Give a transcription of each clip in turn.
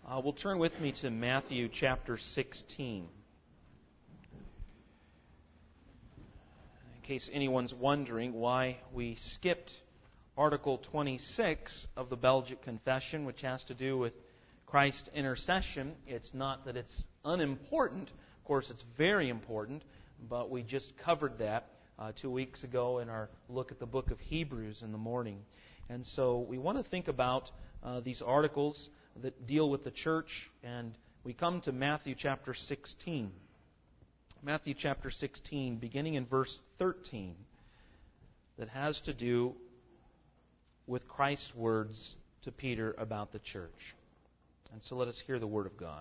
Will turn with me to Matthew chapter 16. In case anyone's wondering why we skipped Article 26 of the Belgic Confession, which has to do with Christ's intercession, it's not that it's unimportant. Of course, it's very important, but we just covered that 2 weeks ago in our look at the book of Hebrews in the morning. And so we want to think about these articles that deal with the church, and we come to Matthew chapter 16. Matthew chapter 16, beginning in verse 13, that has to do with Christ's words to Peter about the church. And so let us hear the Word of God.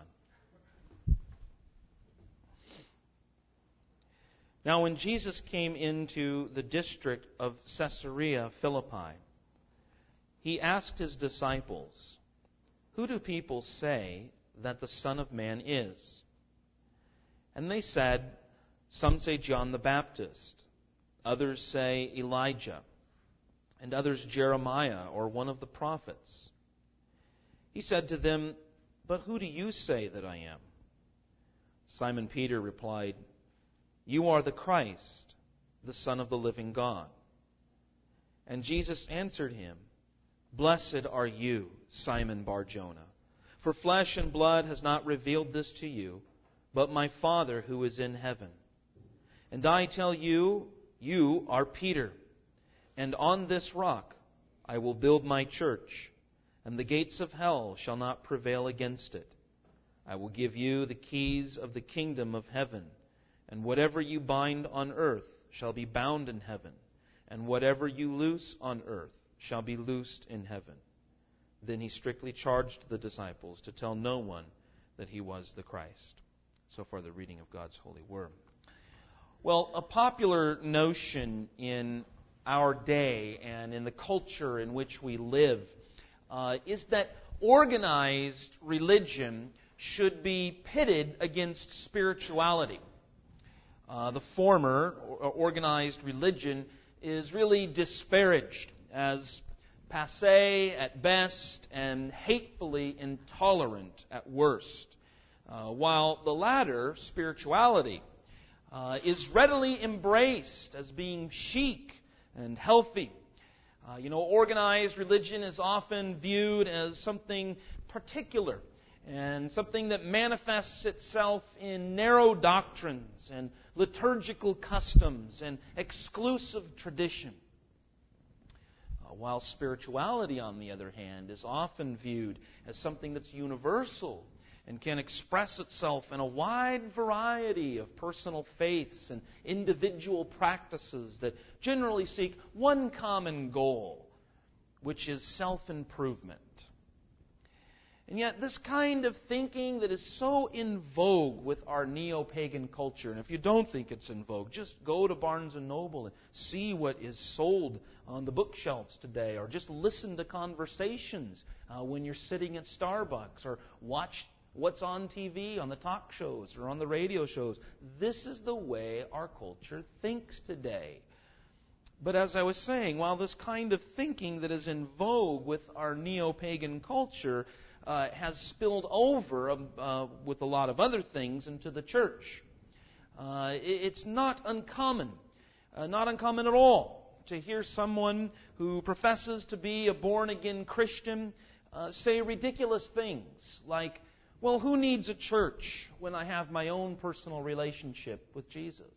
Now when Jesus came into the district of Caesarea Philippi, He asked His disciples, "Who do people say that the Son of Man is?" And they said, "Some say John the Baptist, others say Elijah, and others Jeremiah or one of the prophets." He said to them, "But who do you say that I am?" Simon Peter replied, "You are the Christ, the Son of the living God." And Jesus answered him, "Blessed are you, Simon Bar-Jonah, for flesh and blood has not revealed this to you, but my Father who is in heaven. And I tell you, you are Peter, and on this rock I will build my church, and the gates of hell shall not prevail against it. I will give you the keys of the kingdom of heaven, and whatever you bind on earth shall be bound in heaven, and whatever you loose on earth shall be loosed in heaven." Then He strictly charged the disciples to tell no one that He was the Christ. So far, the reading of God's holy word. Well, a popular notion in our day and in the culture in which we live is that organized religion should be pitted against spirituality. The former, organized religion, is really disparaged as passé at best and hatefully intolerant at worst, while the latter, spirituality, is readily embraced as being chic and healthy. Organized religion is often viewed as something particular and something that manifests itself in narrow doctrines and liturgical customs and exclusive tradition. While spirituality, on the other hand, is often viewed as something that's universal and can express itself in a wide variety of personal faiths and individual practices that generally seek one common goal, which is self-improvement. And yet this kind of thinking that is so in vogue with our neo-pagan culture, and if you don't think it's in vogue, just go to Barnes & Noble and see what is sold on the bookshelves today, or just listen to conversations when you're sitting at Starbucks, or watch what's on TV, on the talk shows, or on the radio shows. This is the way our culture thinks today. But as I was saying, while this kind of thinking that is in vogue with our neo-pagan culture has spilled over with a lot of other things into the church, it's not uncommon at all, to hear someone who professes to be a born-again Christian say ridiculous things like, "Well, who needs a church when I have my own personal relationship with Jesus?"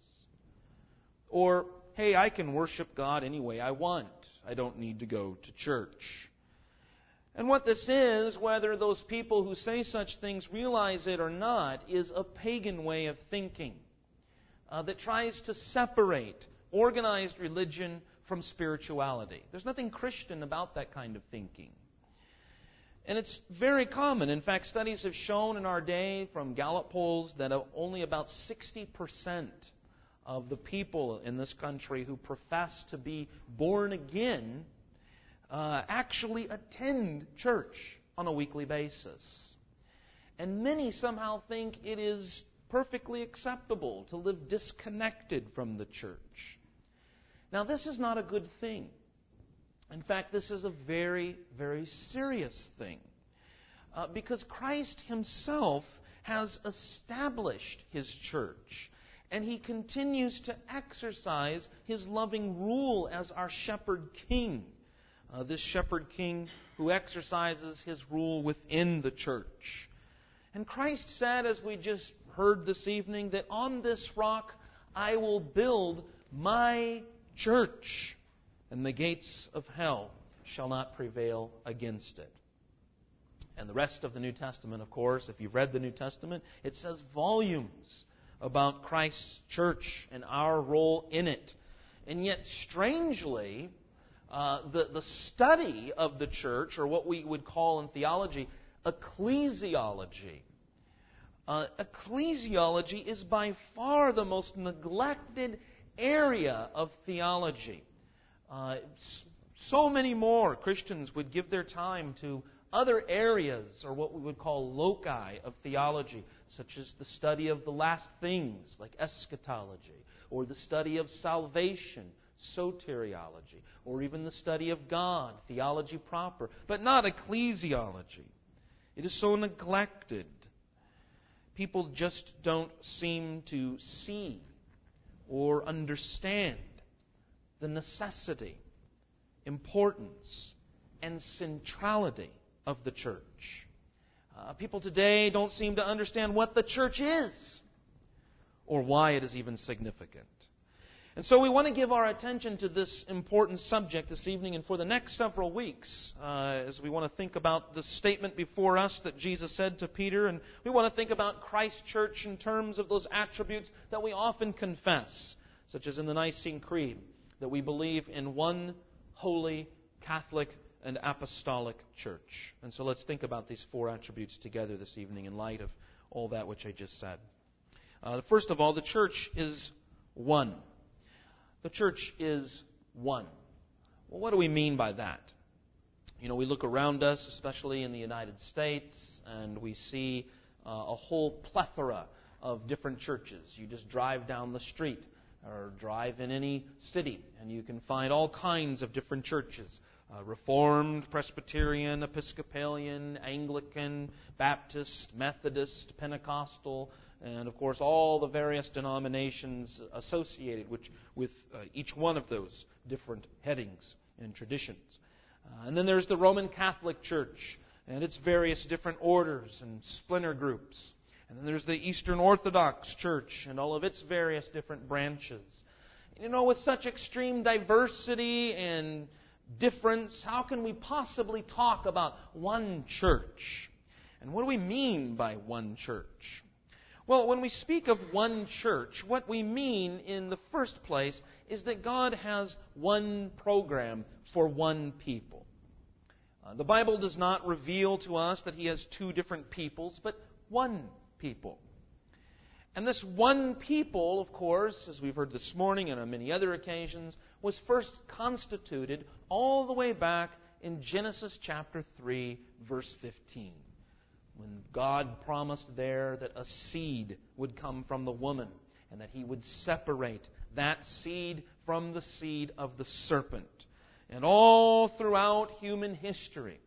Or, "Hey, I can worship God any way I want. I don't need to go to church." And what this is, whether those people who say such things realize it or not, is a pagan way of thinking that tries to separate organized religion from spirituality. There's nothing Christian about that kind of thinking. And it's very common. In fact, studies have shown in our day from Gallup polls that only about 60% of the people in this country who profess to be born again actually attend church on a weekly basis. And many somehow think it is perfectly acceptable to live disconnected from the church. Now, this is not a good thing. In fact, this is a very, very serious thing. because Christ Himself has established His church. And He continues to exercise His loving rule as our shepherd king. This shepherd king who exercises His rule within the church. And Christ said, as we just heard this evening, that on this rock I will build my church, and the gates of hell shall not prevail against it. And the rest of the New Testament, of course, if you've read the New Testament, it says volumes about Christ's church and our role in it. And yet, strangely, the study of the church, or what we would call in theology, ecclesiology. Ecclesiology is by far the most neglected area of theology. So many more Christians would give their time to other areas, or what we would call loci of theology, such as the study of the last things, like eschatology, or the study of salvation, soteriology, or even the study of God, theology proper, but not ecclesiology. It is so neglected. People just don't seem to see or understand the necessity, importance, and centrality of the church. People today don't seem to understand what the church is or why it is even significant. And so we want to give our attention to this important subject this evening and for the next several weeks as we want to think about the statement before us that Jesus said to Peter, and we want to think about Christ's church in terms of those attributes that we often confess, such as in the Nicene Creed, that we believe in one holy, Catholic, and apostolic church. And so let's think about these four attributes together this evening in light of all that which I just said. First of all, the church is one. The church is one. Well, what do we mean by that? You know, we look around us, especially in the United States, and we see a whole plethora of different churches. You just drive down the street or drive in any city, and you can find all kinds of different churches. Reformed, Presbyterian, Episcopalian, Anglican, Baptist, Methodist, Pentecostal, and of course all the various denominations associated with each one of those different headings and traditions. And then there's the Roman Catholic Church and its various different orders and splinter groups. And then there's the Eastern Orthodox Church and all of its various different branches. You know, with such extreme diversity and difference, how can we possibly talk about one church? And what do we mean by one church? Well, when we speak of one church, what we mean in the first place is that God has one program for one people. The Bible does not reveal to us that He has two different peoples, but one people. And this one people, of course, as we've heard this morning and on many other occasions, was first constituted all the way back in Genesis chapter 3, verse 15. When God promised there that a seed would come from the woman and that He would separate that seed from the seed of the serpent. And all throughout human history,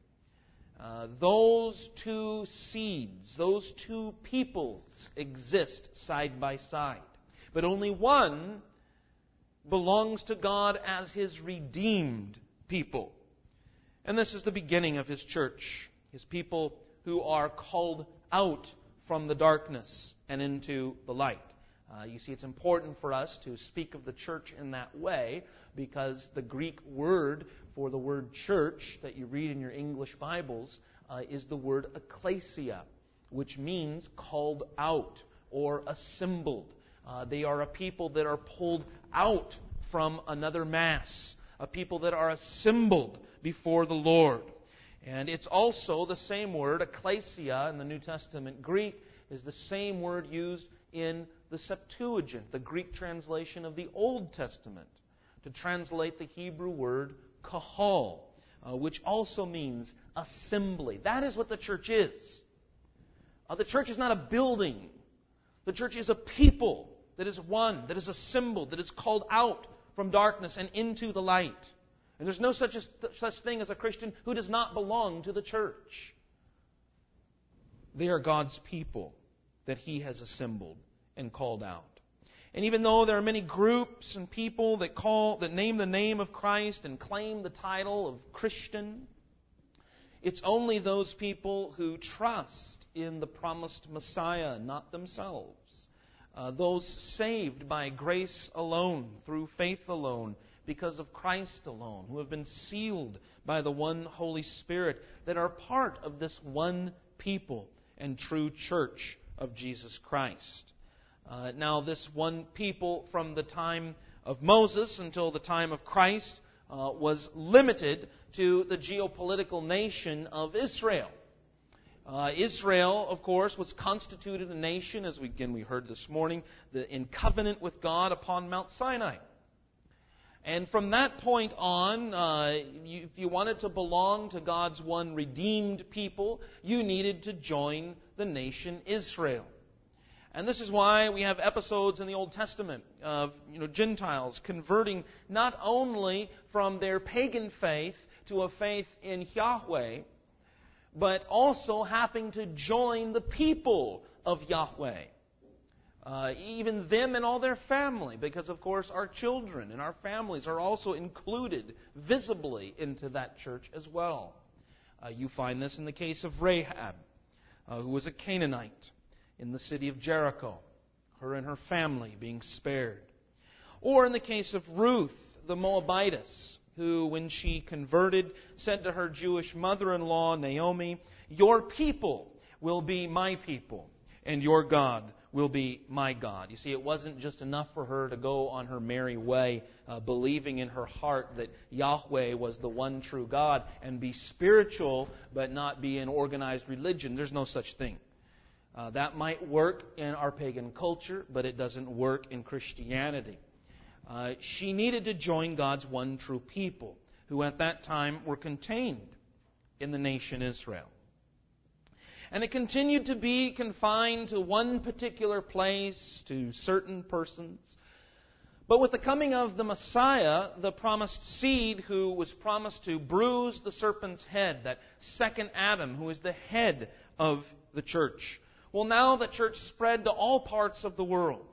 those two seeds, those two peoples exist side by side. But only one belongs to God as His redeemed people. And this is the beginning of His church, His people who are called out from the darkness and into the light. You see, it's important for us to speak of the church in that way because the Greek word for the word church that you read in your English Bibles is the word ecclesia, which means called out or assembled. They are a people that are pulled out from another mass, a people that are assembled before the Lord. And it's also the same word, ecclesia, in the New Testament Greek, is the same word used in the Septuagint, the Greek translation of the Old Testament, to translate the Hebrew word kahal, which also means assembly. That is what the church is. The church is not a building. The church is a people that is one, that is assembled, that is called out from darkness and into the light. And there's no such thing as a Christian who does not belong to the church. They are God's people that He has assembled and called out. And even though there are many groups and people that name the name of Christ and claim the title of Christian, it's only those people who trust in the promised Messiah, not themselves. Those saved by grace alone, through faith alone, because of Christ alone, who have been sealed by the one Holy Spirit, that are part of this one people and true church of Jesus Christ. Now, this one people from the time of Moses until the time of Christ was limited to the geopolitical nation of Israel. Israel, of course, was constituted a nation, as we heard this morning, in covenant with God upon Mount Sinai. And from that point on, if you wanted to belong to God's one redeemed people, you needed to join the nation Israel. And this is why we have episodes in the Old Testament of Gentiles converting not only from their pagan faith to a faith in Yahweh, but also having to join the people of Yahweh. Even them and all their family, because of course our children and our families are also included visibly into that church as well. You find this in the case of Rahab, who was a Canaanite in the city of Jericho, her and her family being spared. Or in the case of Ruth, the Moabitess, who, when she converted, said to her Jewish mother-in-law, Naomi, "Your people will be my people, and your God will be my God." You see, it wasn't just enough for her to go on her merry way, believing in her heart that Yahweh was the one true God, and be spiritual but not be an organized religion. There's no such thing. That might work in our pagan culture, but it doesn't work in Christianity. She needed to join God's one true people, who at that time were contained in the nation Israel. And it continued to be confined to one particular place, to certain persons. But with the coming of the Messiah, the promised seed who was promised to bruise the serpent's head, that second Adam who is the head of the church. Well, now the church spread to all parts of the world.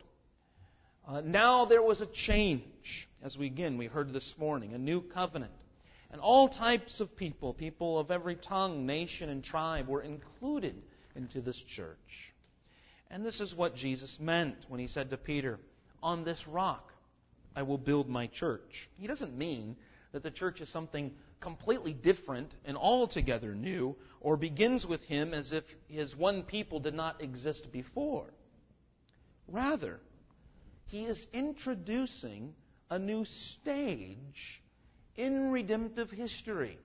Now there was a change, as we heard this morning, a new covenant. And all types of people of every tongue, nation, and tribe were included into this church. And this is what Jesus meant when He said to Peter, "On this rock I will build my church." He doesn't mean that the church is something completely different and altogether new, or begins with Him as if His one people did not exist before. Rather, He is introducing a new stage in redemptive history.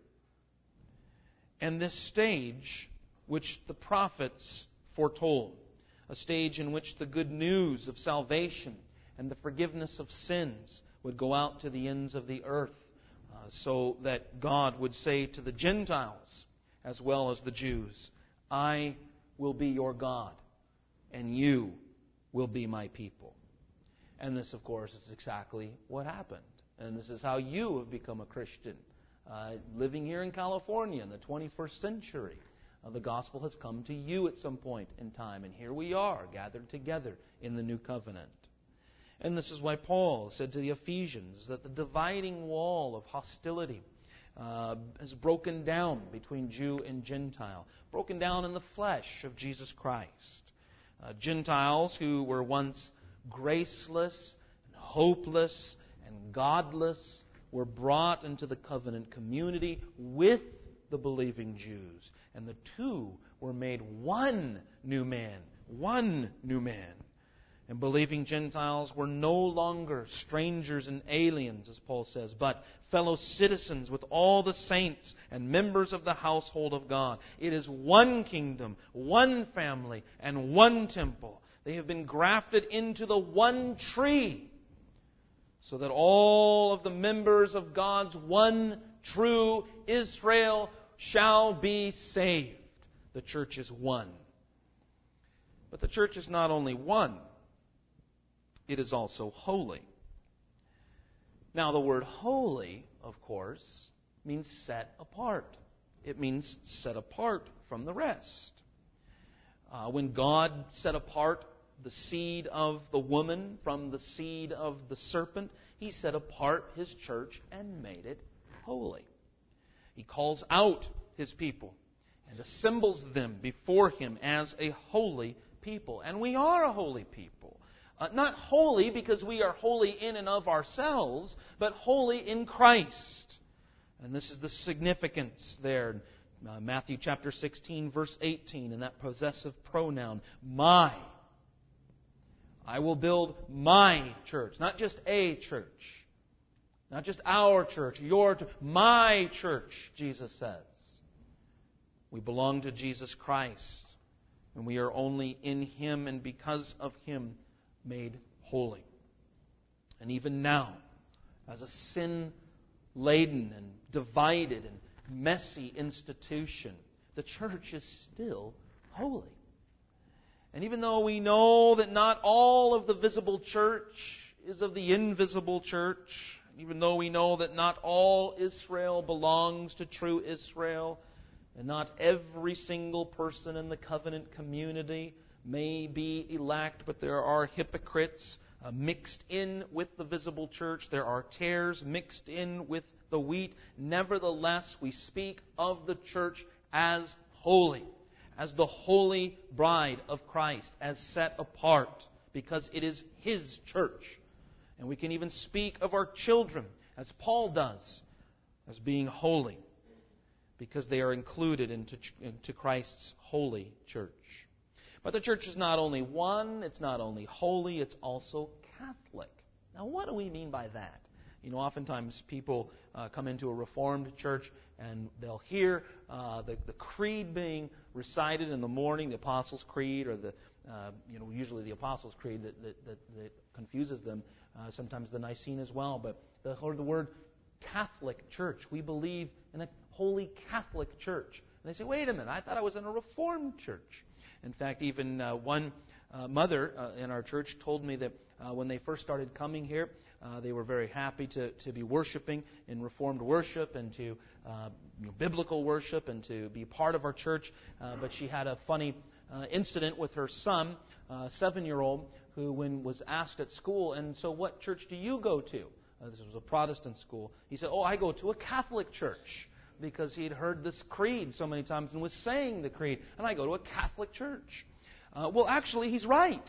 And this stage, which the prophets foretold, a stage in which the good news of salvation and the forgiveness of sins would go out to the ends of the earth, so that God would say to the Gentiles as well as the Jews, "I will be your God, and you will be my people." And this, of course, is exactly what happened. And this is how you have become a Christian. Living here in California in the 21st century, the gospel has come to you at some point in time. And here we are, gathered together in the new covenant. And this is why Paul said to the Ephesians that the dividing wall of hostility has broken down between Jew and Gentile, broken down in the flesh of Jesus Christ. Gentiles who were once graceless and hopeless and godless were brought into the covenant community with the believing Jews. And the two were made one new man. One new man. And believing Gentiles were no longer strangers and aliens, as Paul says, but fellow citizens with all the saints and members of the household of God. It is one kingdom, one family, and one temple. They have been grafted into the one tree, so that all of the members of God's one true Israel shall be saved. The church is one. But the church is not only one, it is also holy. Now, the word holy, of course, means set apart. It means set apart from the rest. When God set apart the seed of the woman from the seed of the serpent, He set apart His church and made it holy. He calls out His people and assembles them before Him as a holy people. And we are a holy people. Not holy because we are holy in and of ourselves, but holy in Christ. And this is the significance there. Matthew chapter 16, verse 18, in that possessive pronoun, my. I will build my church. Not just a church. Not just our church, your church. My church, Jesus says. We belong to Jesus Christ. And we are only in Him and because of Him made holy. And even now, as a sin-laden and divided and messy institution, the church is still holy. And even though we know that not all of the visible church is of the invisible church, even though we know that not all Israel belongs to true Israel, and not every single person in the covenant community may be elect, but there are hypocrites mixed in with the visible church. There are tares mixed in with the wheat. Nevertheless, we speak of the church as holy, as the holy bride of Christ, as set apart, because it is His church. And we can even speak of our children, as Paul does, as being holy, because they are included into Christ's holy church. But the church is not only one, it's not only holy, it's also Catholic. Now, what do we mean by that? You know, oftentimes people come into a Reformed church and they'll hear the creed being recited in the morning, the Apostles' Creed, or usually the Apostles' Creed that confuses them. Sometimes the Nicene as well. But the word Catholic Church, we believe in a holy Catholic church. And they say, wait a minute, I thought I was in a Reformed church. In fact, even one mother in our church told me that when they first started coming here, they were very happy to be worshiping in Reformed worship and to biblical worship and to be part of our church. But she had a funny incident with her son, a 7-year-old, who when was asked at school, and so what church do you go to? This was a Protestant school. He said, I go to a Catholic church, because he had heard this creed so many times and was saying the creed. And I go to a Catholic church. Well, actually, he's right.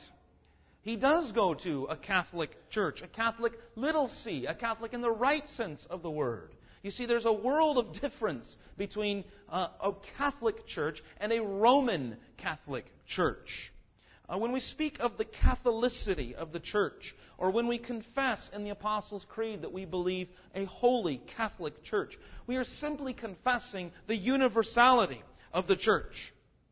He does go to a Catholic church, a Catholic little c, a Catholic in the right sense of the word. You see, there's a world of difference between a Catholic church and a Roman Catholic church. When we speak of the Catholicity of the church, or when we confess in the Apostles' Creed that we believe a holy Catholic church, we are simply confessing the universality of the church.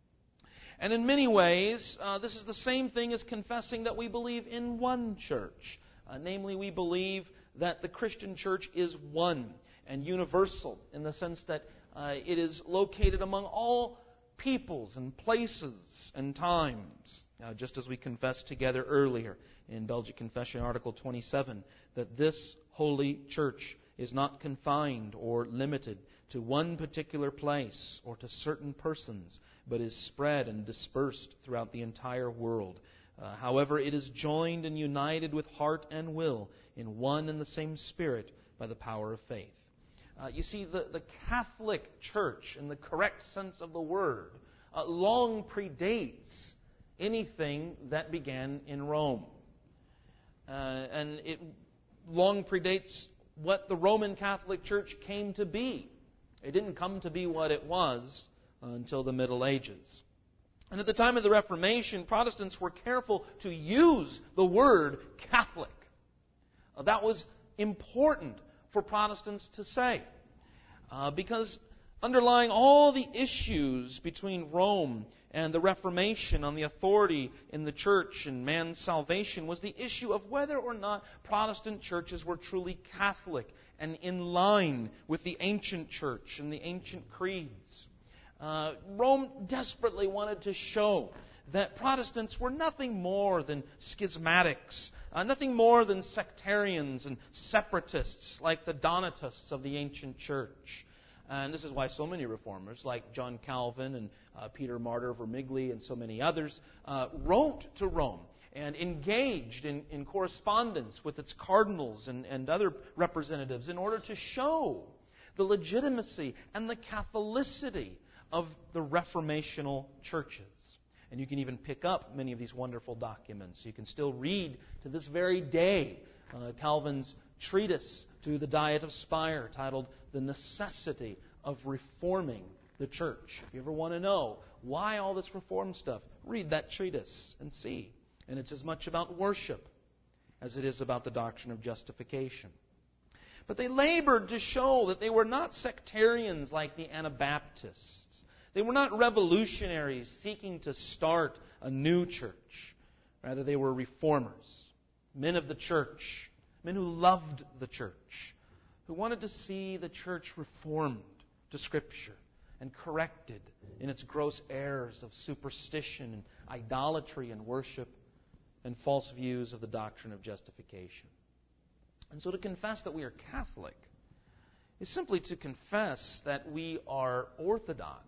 And in many ways, this is the same thing as confessing that we believe in one church. Namely, we believe that the Christian church is one and universal in the sense that it is located among all peoples and places and times. Just as we confessed together earlier in Belgic Confession Article 27, that this holy church is not confined or limited to one particular place or to certain persons, but is spread and dispersed throughout the entire world. However, it is joined and united with heart and will in one and the same Spirit by the power of faith. You see, the Catholic Church, in the correct sense of the word, long predates anything that began in Rome. And it long predates what the Roman Catholic Church came to be. It didn't come to be what it was until the Middle Ages. And at the time of the Reformation, Protestants were careful to use the word Catholic. That was important for Protestants to say. Because underlying all the issues between Rome and the Reformation on the authority in the church and man's salvation was the issue of whether or not Protestant churches were truly Catholic and in line with the ancient church and the ancient creeds. Rome desperately wanted to show that Protestants were nothing more than schismatics, nothing more than sectarians and separatists like the Donatists of the ancient church. And this is why so many reformers, like John Calvin and Peter Martyr Vermigli and so many others, wrote to Rome and engaged in correspondence with its cardinals and other representatives in order to show the legitimacy and the Catholicity of the reformational churches. And you can even pick up many of these wonderful documents. You can still read to this very day Calvin's treatise to the Diet of Spire titled The Necessity of Reforming the Church. If you ever want to know why all this reform stuff, read that treatise and see. And it's as much about worship as it is about the doctrine of justification. But they labored to show that they were not sectarians like the Anabaptists. They were not revolutionaries seeking to start a new church. Rather, they were reformers, men of the church, men who loved the church, who wanted to see the church reformed to Scripture and corrected in its gross errors of superstition and idolatry and worship and false views of the doctrine of justification. And so to confess that we are Catholic is simply to confess that we are orthodox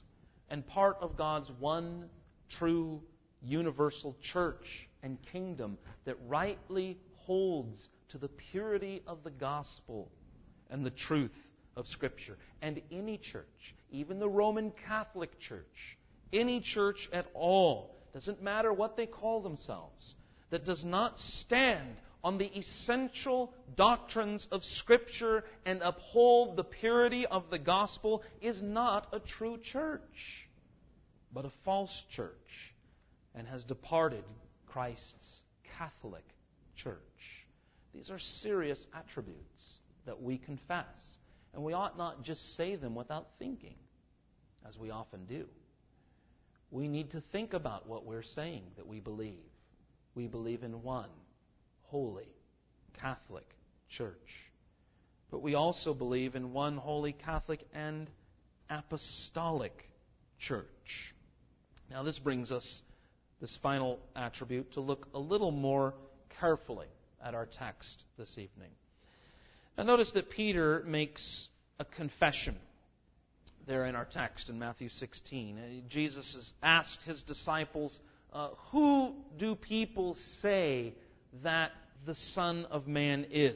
and part of God's one true universal church and kingdom that rightly holds to the purity of the gospel and the truth of Scripture. And any church, even the Roman Catholic Church, any church at all, doesn't matter what they call themselves, that does not stand on the essential doctrines of Scripture and uphold the purity of the gospel is not a true church, but a false church, and has departed Christ's Catholic Church. These are serious attributes that we confess, and we ought not just say them without thinking, as we often do. We need to think about what we're saying that we believe. We believe in one holy Catholic Church. But we also believe in one holy Catholic and apostolic church. Now this brings us, this final attribute, to look a little more carefully at our text this evening. Now notice that Peter makes a confession there in our text in Matthew 16. Jesus has asked his disciples, who do people say that the Son of Man is?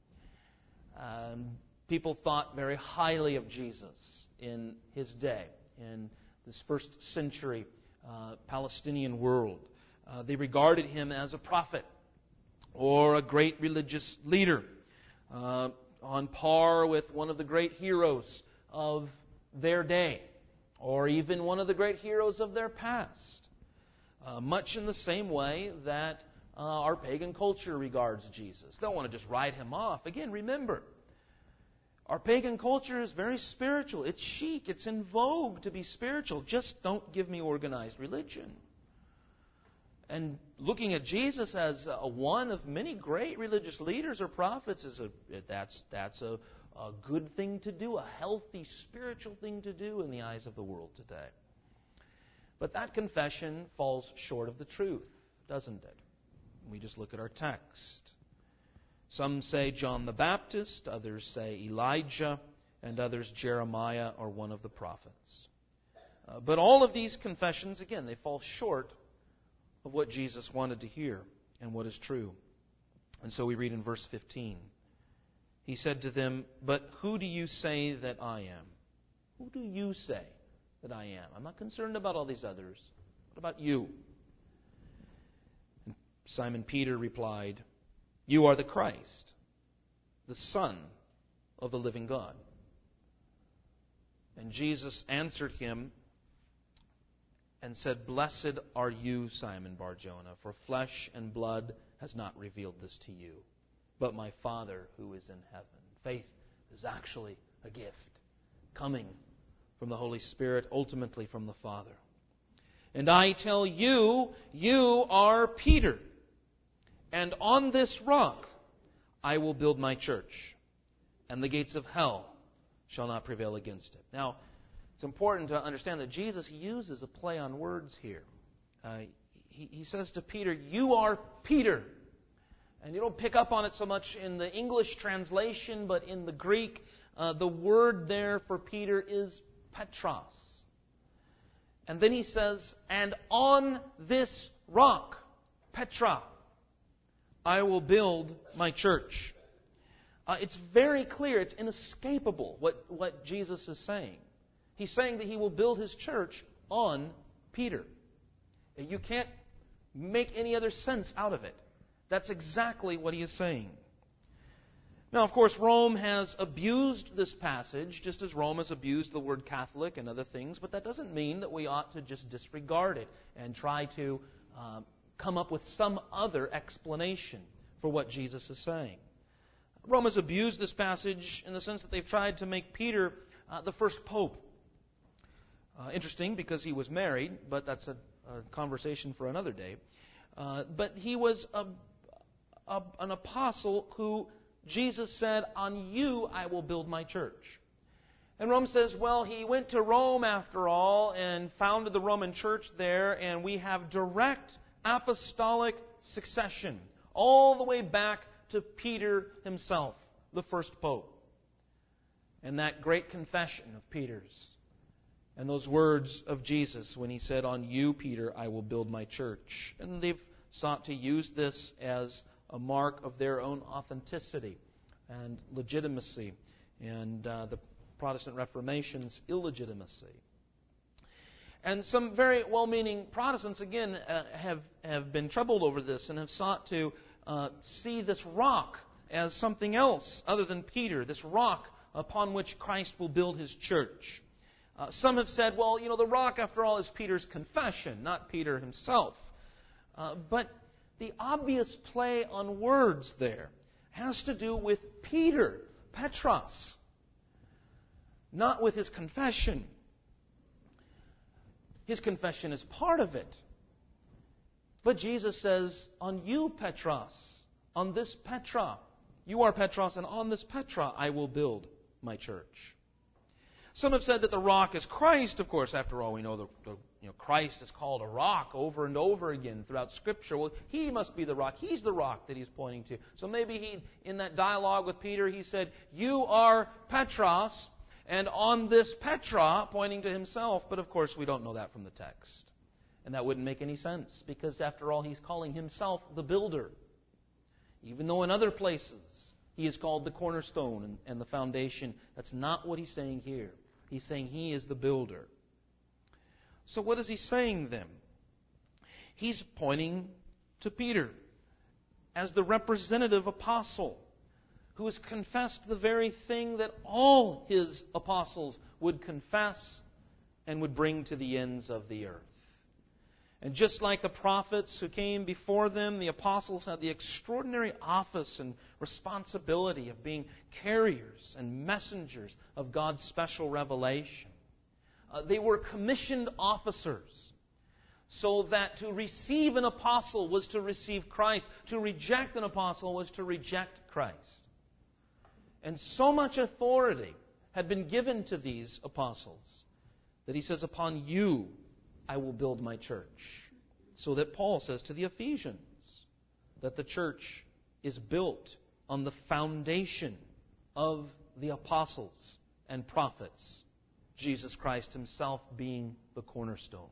People thought very highly of Jesus in his day, in this first century Palestinian world. They regarded him as a prophet or a great religious leader, on par with one of the great heroes of their day, or even one of the great heroes of their past. Much in the same way that our pagan culture regards Jesus. Don't want to just write him off. Again, remember, our pagan culture is very spiritual. It's chic. It's in vogue to be spiritual. Just don't give me organized religion. And looking at Jesus as one of many great religious leaders or prophets that's a good thing to do, a healthy spiritual thing to do in the eyes of the world today. But that confession falls short of the truth, doesn't it? We just look at our text. Some say John the Baptist, others say Elijah, and others Jeremiah or one of the prophets. But all of these confessions, again, they fall short of what Jesus wanted to hear and what is true. And so we read in verse 15. He said to them, "But who do you say that I am?" Who do you say that I am? I'm not concerned about all these others. What about you? And Simon Peter replied, "You are the Christ, the Son of the living God." And Jesus answered him and said, "Blessed are you, Simon Bar-Jonah, for flesh and blood has not revealed this to you, but my Father who is in heaven." Faith is actually a gift coming from the Holy Spirit, ultimately from the Father. "And I tell you, you are Peter, and on this rock I will build my church, and the gates of hell shall not prevail against it." Now, it's important to understand that Jesus uses a play on words here. He says to Peter, "You are Peter." And you don't pick up on it so much in the English translation, but in the Greek, the word there for Peter is Petros. And then he says, and on this rock, Petra, I will build my church. It's very clear, it's inescapable what Jesus is saying. He's saying that He will build His church on Peter. You can't make any other sense out of it. That's exactly what He is saying. Now, of course, Rome has abused this passage, just as Rome has abused the word Catholic and other things, but that doesn't mean that we ought to just disregard it and try to come up with some other explanation for what Jesus is saying. Rome has abused this passage in the sense that they've tried to make Peter the first pope. Interesting, because he was married, but that's a conversation for another day. But he was an apostle who Jesus said, on you I will build my church. And Rome says, well, he went to Rome after all and founded the Roman church there, and we have direct apostolic succession all the way back to Peter himself, the first pope. And that great confession of Peter's and those words of Jesus when He said, on you, Peter, I will build my church. And they've sought to use this as a mark of their own authenticity and legitimacy and the Protestant Reformation's illegitimacy. And some very well-meaning Protestants, again, have been troubled over this and have sought to see this rock as something else other than Peter, this rock upon which Christ will build His church. Some have said, well, the rock, after all, is Peter's confession, not Peter himself. But the obvious play on words there has to do with Peter, Petros, not with his confession. His confession is part of it. But Jesus says, on you, Petros, on this Petra, you are Petros, and on this Petra I will build my church. Some have said that the rock is Christ. Of course, after all, we know Christ is called a rock over and over again throughout Scripture. Well, He must be the rock. He's the rock that He's pointing to. So maybe in that dialogue with Peter, He said, you are Petros, and on this Petra, pointing to Himself. But of course, we don't know that from the text. And that wouldn't make any sense, because after all, He's calling Himself the builder. Even though in other places He is called the cornerstone and the foundation. That's not what He's saying here. He's saying He is the builder. So what is He saying then? He's pointing to Peter as the representative apostle who has confessed the very thing that all His apostles would confess and would bring to the ends of the earth. And just like the prophets who came before them, the apostles had the extraordinary office and responsibility of being carriers and messengers of God's special revelation. They were commissioned officers, so that to receive an apostle was to receive Christ. To reject an apostle was to reject Christ. And so much authority had been given to these apostles that He says, upon you I will build my church. So that Paul says to the Ephesians that the church is built on the foundation of the apostles and prophets, Jesus Christ Himself being the cornerstone.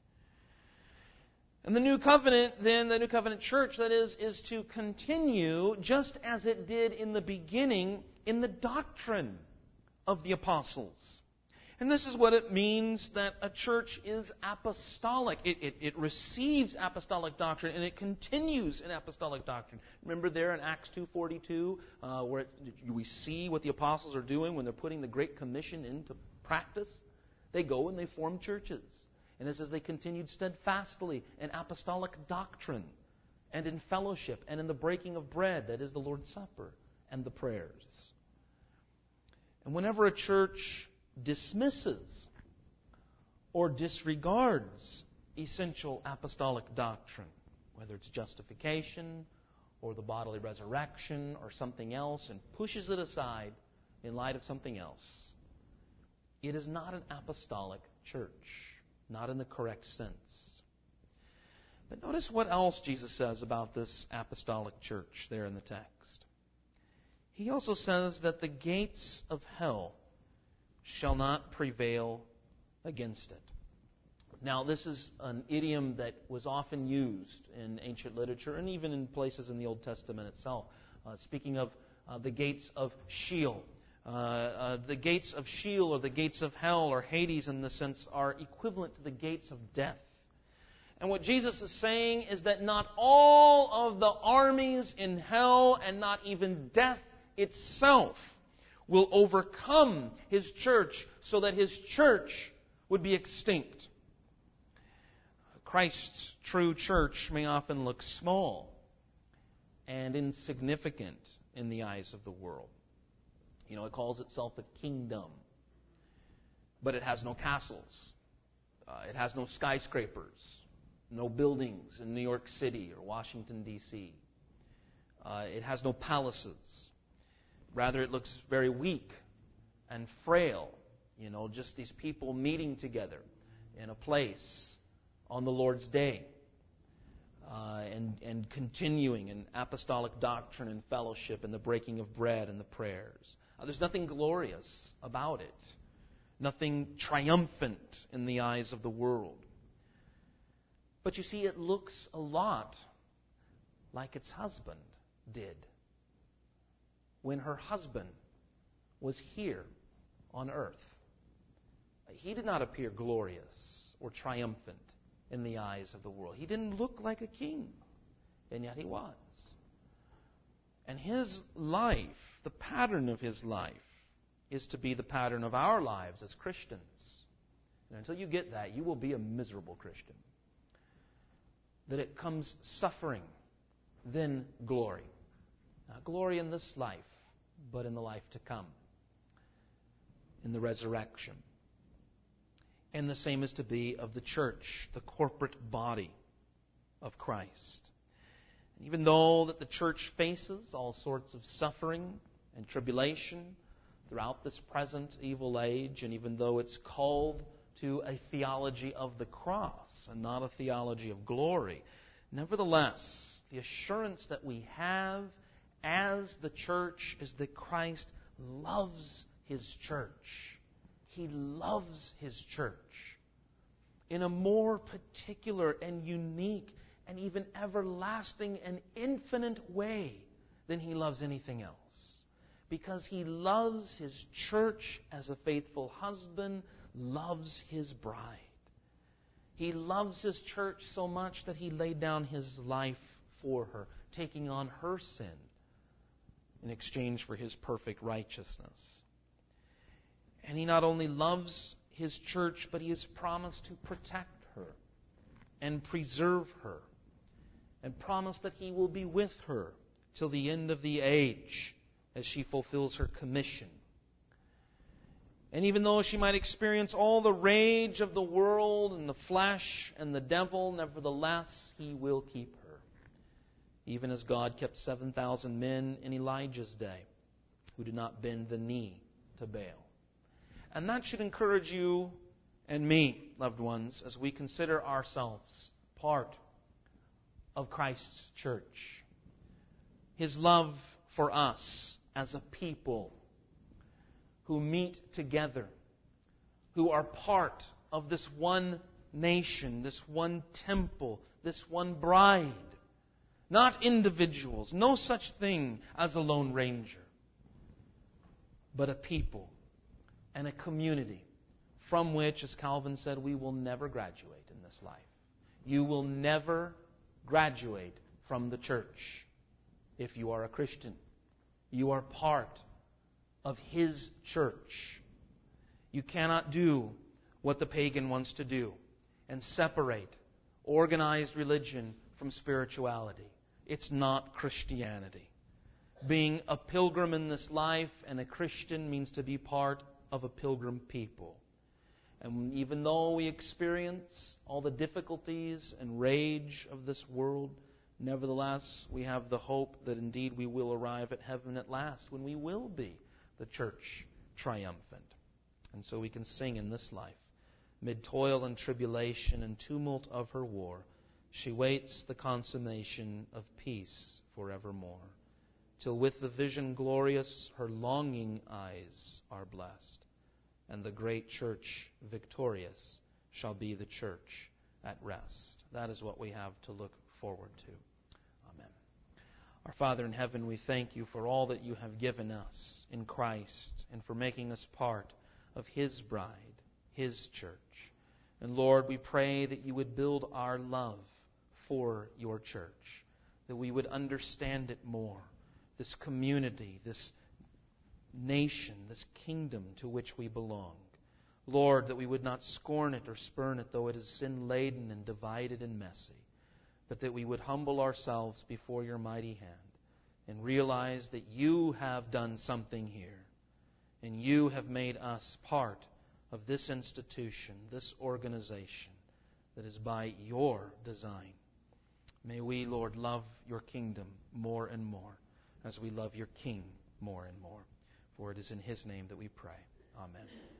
And the New Covenant, then, the New Covenant church, that is to continue just as it did in the beginning in the doctrine of the apostles. And this is what it means that a church is apostolic. It receives apostolic doctrine and it continues in apostolic doctrine. Remember there in Acts 2:42 where we see what the apostles are doing when they're putting the Great Commission into practice? They go and they form churches. And it says they continued steadfastly in apostolic doctrine and in fellowship and in the breaking of bread, that is the Lord's Supper, and the prayers. And whenever a church dismisses or disregards essential apostolic doctrine, whether it's justification or the bodily resurrection or something else, and pushes it aside in light of something else, it is not an apostolic church, not in the correct sense. But notice what else Jesus says about this apostolic church there in the text. He also says that the gates of hell shall not prevail against it. Now, this is an idiom that was often used in ancient literature and even in places in the Old Testament itself. Speaking of the gates of Sheol. The gates of Sheol or the gates of hell or Hades in the sense are equivalent to the gates of death. And what Jesus is saying is that not all of the armies in hell and not even death itself will overcome His church so that His church would be extinct. Christ's true church may often look small and insignificant in the eyes of the world. You know, it calls itself a kingdom, but it has no castles. It has no skyscrapers, no buildings in New York City or Washington, D.C. It has no palaces. Rather, it looks very weak and frail. You know, just these people meeting together in a place on the Lord's day and continuing in apostolic doctrine and fellowship and the breaking of bread and the prayers. There's nothing glorious about it. Nothing triumphant in the eyes of the world. But you see, it looks a lot like its husband did when her husband was here on earth. He did not appear glorious or triumphant in the eyes of the world. He didn't look like a king, and yet He was. And His life, the pattern of His life, is to be the pattern of our lives as Christians. And until you get that, you will be a miserable Christian. That it comes suffering, then glory. Not glory in this life, but in the life to come, in the resurrection. And the same is to be of the church, the corporate body of Christ. And even though that the church faces all sorts of suffering and tribulation throughout this present evil age, and even though it's called to a theology of the cross and not a theology of glory, nevertheless, the assurance that we have as the church is that Christ loves His church. He loves His church in a more particular and unique and even everlasting and infinite way than He loves anything else. Because He loves His church as a faithful husband loves his bride. He loves His church so much that He laid down His life for her, taking on her sin in exchange for His perfect righteousness. And He not only loves His church, but He has promised to protect her and preserve her, and promised that He will be with her till the end of the age as she fulfills her commission. And even though she might experience all the rage of the world and the flesh and the devil, nevertheless, He will keep her. Even as God kept 7,000 men in Elijah's day who did not bend the knee to Baal. And that should encourage you and me, loved ones, as we consider ourselves part of Christ's church. His love for us as a people who meet together, who are part of this one nation, this one temple, this one bride. Not individuals, no such thing as a lone ranger, but a people and a community from which, as Calvin said, we will never graduate in this life. You will never graduate from the church if you are a Christian. You are part of His church. You cannot do what the pagan wants to do and separate organized religion from spirituality. It's not Christianity. Being a pilgrim in this life and a Christian means to be part of a pilgrim people. And even though we experience all the difficulties and rage of this world, nevertheless, we have the hope that indeed we will arrive at heaven at last, when we will be the church triumphant. And so we can sing in this life, mid toil and tribulation and tumult of her war, she waits the consummation of peace forevermore. till with the vision glorious her longing eyes are blessed, and the great church victorious shall be the church at rest. That is what we have to look forward to. Amen. Our Father in heaven, we thank you for all that you have given us in Christ and for making us part of His bride, His church. And Lord, we pray that you would build our love for your church, that we would understand it more, this community, this nation, this kingdom to which we belong. Lord, that we would not scorn it or spurn it, though it is sin-laden and divided and messy, but that we would humble ourselves before your mighty hand and realize that you have done something here, and you have made us part of this institution, this organization that is by your design. May we, Lord, love your kingdom more and more as we love your King more and more. For it is in His name that we pray. Amen.